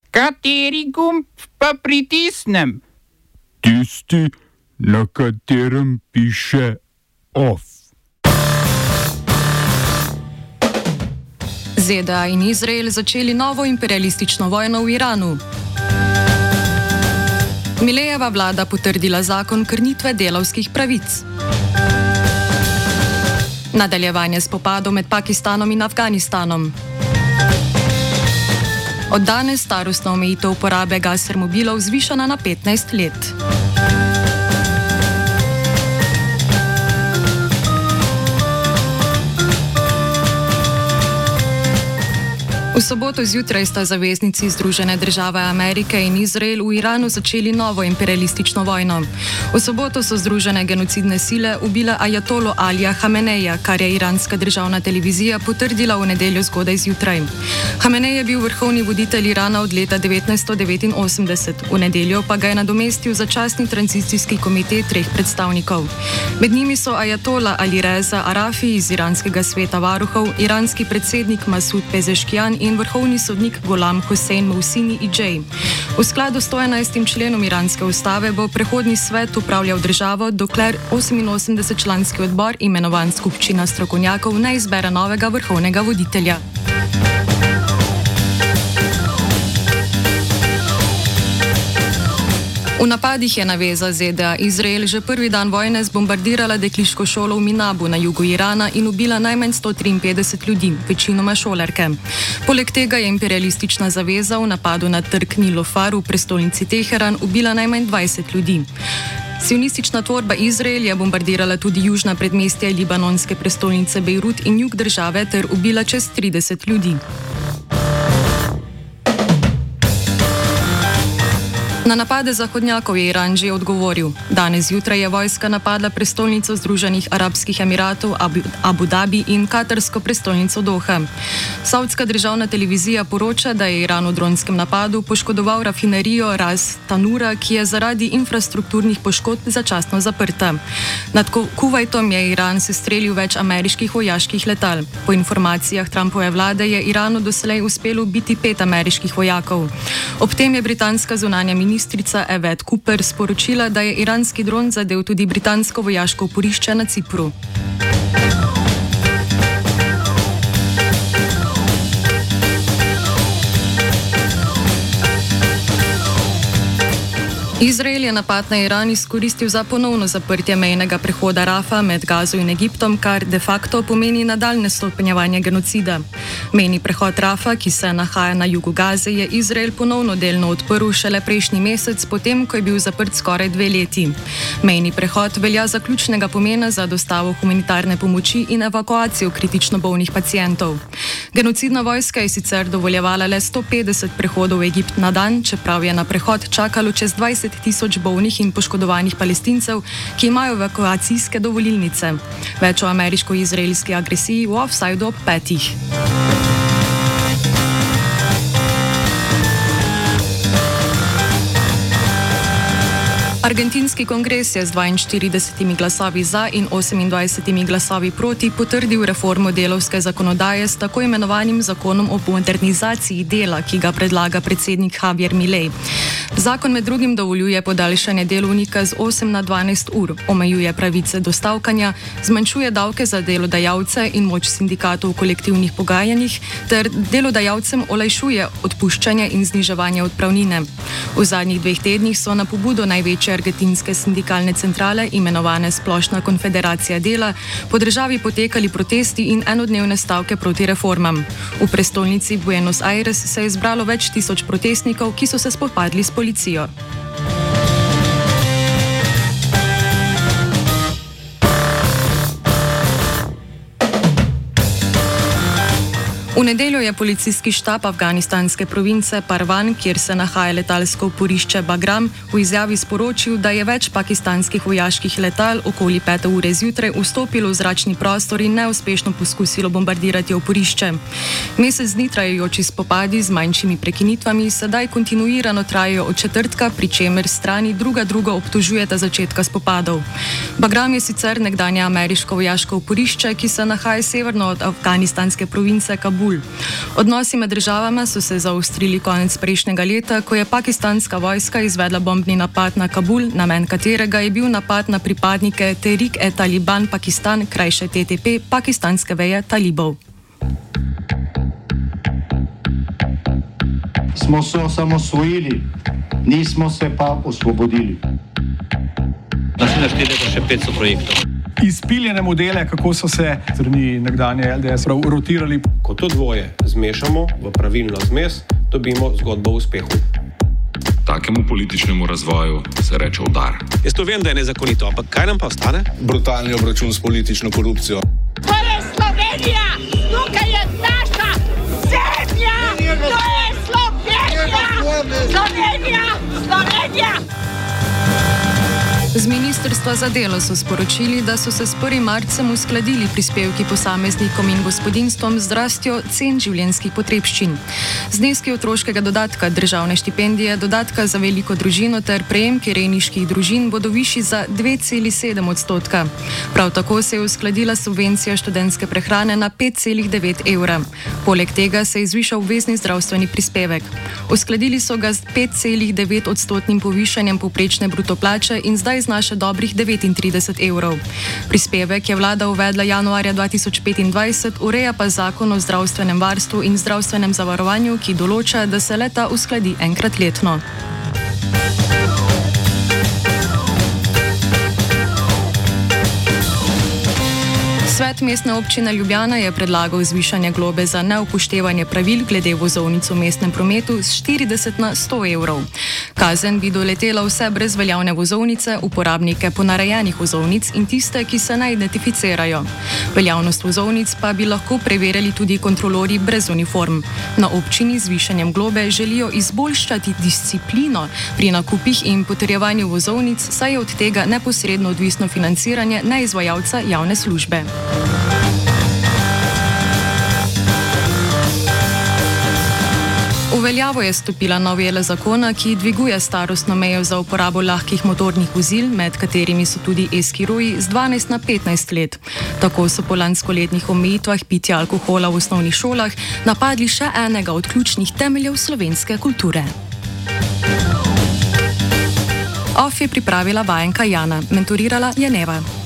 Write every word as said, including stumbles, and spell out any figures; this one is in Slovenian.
Kateri gumb pa pritisnem? Tisti, na katerem piše OF. Z D A in Izrael začeli novo imperialistično vojno v Iranu. Milejeva vlada potrdila zakon krnitve delavskih pravic. Nadaljevanje spopadov med Pakistanom in Afganistanom. Od danes starostna omejitev uporabe Gaser-mobilov zvišana na petnajst let. V soboto zjutraj sta zaveznici Združene države Amerike in Izrael v Iranu začeli novo imperialistično vojno. V soboto so združene genocidne sile ubile ajatolo Alija Hameneja, kar je iranska državna televizija potrdila v nedeljo zgodaj zjutraj. Hamenej je bil vrhovni voditelj Irana od leta devetnajststo devetinosemdeset, v nedeljo pa ga je nadomestil začasni tranzicijski komitej treh predstavnikov. Med njimi so ajatola Ali Reza Arafi iz iranskega sveta varuhov, iranski predsednik Masud Pezeškijan in vrhovni sodnik Golam Hossein Mohsini Idžej. V skladu s sto enajstim členom iranske ustave bo prehodni svet upravljal državo, dokler oseminosemdesetčlanski odbor, imenovan skupščina strokovnjakov, ne izbere novega vrhovnega voditelja. V napadih je naveza Z D A Izrael že prvi dan vojne zbombardirala dekliško šolo v Minabu na jugu Irana in ubila najmanj sto triinpetdeset ljudi, večinoma šolarke. Poleg tega je imperialistična zaveza v napadu na trg Nilofar v prestolnici Teheran ubila najmanj dvajset ljudi. Sionistična tvorba Izrael je bombardirala tudi južna predmestja libanonske prestolnice Bejrut in jug države ter ubila čez trideset ljudi. Na napade zahodnjakov je Iran že odgovoril. Danes zjutraj je vojska napadla prestolnico Združenih arabskih emiratov Abu, Abu Dhabi in katarsko prestolnico Doha. Saudska državna televizija poroča, da je Iran v dronskem napadu poškodoval rafinerijo Ras Tanura, ki je zaradi infrastrukturnih poškodb začasno zaprta. Nad Kuvajtom je Iran sestrelil več ameriških vojaških letal. Po informacijah Trumpove vlade je Iranu doslej uspelo ubiti pet ameriških vojakov. Ob tem je britanska zunanja ministrica Ministrica Yvette Cooper sporočila, da je iranski dron zadel tudi britansko vojaško oporišče na Cipru. Izrael je napad na Iran izkoristil za ponovno zaprtje mejnega prehoda Rafa med Gazo in Egiptom, kar de facto pomeni nadaljne stopnjevanje genocida. Mejni prehod Rafa, ki se nahaja na jugu Gaze, je Izrael ponovno delno odprl šele prejšnji mesec, potem ko je bil zaprt skoraj dve leti. Mejni prehod velja za ključnega pomena za dostavo humanitarne pomoči in evakuacijo kritično bolnih pacientov. Genocidna vojska je sicer dovoljevala le sto petdeset prehodov v Egipt na dan, čeprav je na prehod čakalo čez dvajset tisoč bolnih in poškodovanih Palestincev, ki imajo evakuacijske dovolilnice. Več o ameriško-izraelski agresiji v Offsideu ob petih. Argentinski kongres je z dvainštiridesetimi glasovi za in osemindvajsetimi glasovi proti potrdil reformo delovske zakonodaje s tako imenovanim zakonom o modernizaciji dela, ki ga predlaga predsednik Javier Milei. Zakon med drugim dovoljuje podaljšanje delovnika z osem na dvanajst ur, omejuje pravice do stavkanja, zmanjšuje davke za delodajalce in moč sindikatov v kolektivnih pogajanjih ter delodajalcem olajšuje odpuščanje in zniževanje odpravnine. V zadnjih dveh tednih so na pobudo največje argentinske sindikalne centrale, imenovane Splošna konfederacija dela, po državi potekali protesti in enodnevne stavke proti reformam. V prestolnici Buenos Aires se je zbralo več tisoč protestnikov, ki so se spopadli s policijo. V nedeljo je policijski štab afganistanske province Parvan, kjer se nahaja letalsko oporišče Bagram, v izjavi sporočil, da je več pakistanskih vojaških letal okoli pete ure zjutraj vstopilo v zračni prostor in neuspešno poskusilo bombardirati oporišče. Mesec dni trajajoči spopadi z manjšimi prekinitvami sedaj kontinuirano trajajo od četrtka, pri čemer strani druga drugo obtožujeta začetka spopadov. Bagram je sicer nekdanje ameriško vojaško oporišče, ki se nahaja severno od afganistanske province Kabul. Kabul. Odnosi med državama so se zaostrili konec prejšnjega leta, ko je pakistanska vojska izvedla bombni napad na Kabul, namen katerega je bil napad na pripadnike Tehrik-e-Taliban Pakistan, krajše T T P, pakistanske veje talibov. Smo se osamosvojili, nismo se pa osvobodili. Naslednje štiri leta še petsto projektov. Izpiljene modele, kako so se strani nekdanje L D S rotirali. Ko to dvoje zmešamo v pravilno zmes, dobimo zgodbo o uspehu. Takemu političnemu razvoju se reče udar. Jaz to vem, da je nezakonito, ampak kaj nam pa ostane? Brutalni obračun s politično korupcijo. To je Slovenija! Tukaj je naša zemlja! To je Slovenija! Slovenija! Slovenija! Z Ministrstva za delo so sporočili, da so se s prvim marcem uskladili prispevki posameznikom in gospodinjstvom z rastjo cen življenjskih potrebščin. Zneski otroškega dodatka, državne štipendije, dodatka za veliko družino ter prejemki rejniških družin bodo višji za dve celi sedem odstotka. Prav tako se je uskladila subvencija študentske prehrane na pet celih devet evra. Poleg tega se je zvišal obvezni zdravstveni prispevek. Uskladili so ga z pet celih devet odstotnim povišanjem povprečne bruto plače in zdaj znaša dobrih devetintrideset evrov. Prispevek je vlada uvedla januarja dva tisoč petindvajset, ureja pa zakon o zdravstvenem varstvu in zdravstvenem zavarovanju, ki določa, da se le-ta uskladi enkrat letno. Svet mestne občine Ljubljana je predlagal zvišanje globe za neupoštevanje pravil glede vozovnic v mestnem prometu z štirideset na sto evrov. Kazen bi doletela vse brezveljavne vozovnice, uporabnike ponarejenih vozovnic in tiste, ki se ne identificirajo. Veljavnost vozovnic pa bi lahko preverjali tudi kontrolorji brez uniform. Na občini z zvišanjem globe želijo izboljšati disciplino pri nakupih in potrjevanju vozovnic, saj je od tega neposredno odvisno financiranje neizvajalca javne službe. V veljavo je stopila novela zakona, ki dviguje starostno mejo za uporabo lahkih motornih vozil, med katerimi so tudi e-skiroji, z dvanajst na petnajst let. Tako so po lanskoletnih omejitvah pitja alkohola v osnovnih šolah napadli še enega od ključnih temeljev slovenske kulture. Of je pripravila vajenka Jana, mentorirala je Neva.